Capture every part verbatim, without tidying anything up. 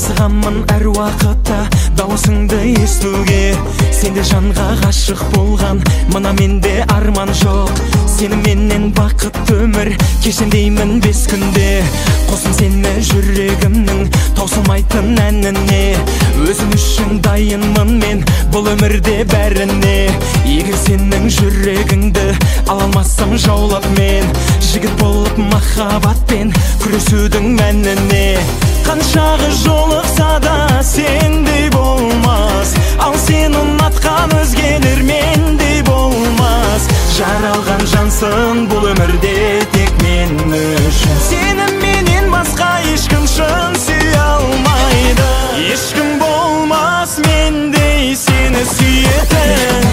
асығамын әр уақытта дауысыңды естуге. Сенде жанға ғашық болған, мына менде арман жоқ. Сені менен бақыт өмір кешем деймін бес күнде. Қосым сені жүрегімнің таусылмайтын әніне. Өзім үшін дайынмын мен бұл өмірде бәріне. Егер сенің жүрегіңді ала алмасам жаулап мен, жігіт болып махаббатпен күресудің мәніне. Қаншағы жолықса да сендей болмас, ал сені ұнатқан өзгелер мендей болмас. Жаралған жансың бұл өмірде тек мен үшін. Сені менен басқа ешкім шын сүйе алмайды. Ешкім болмас мендей сені сүйетін.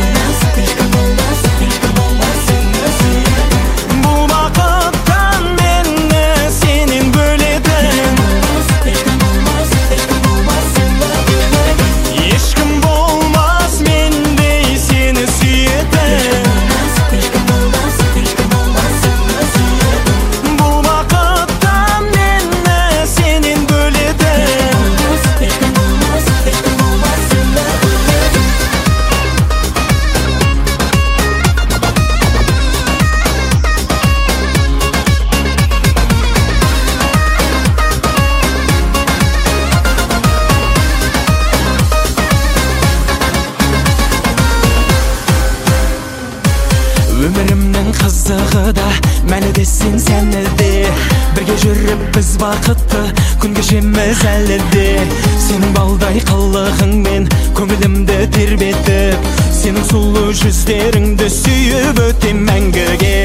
Бұл бақыттан мені сенен бөлетін. Ешкім болмас мендей сені сүйетін. Бұл бақыттан мені сенен бөлетін. Өмірімнің қызығы да, мәні де сен сәні де. Бірге жүріп біз бақытты күн кешеміз әлі де. Сенің балдай қылығыңмен көңілімді тербетіп, сенің сұлу жүздеріңді сүйіп өтем мәңгіге.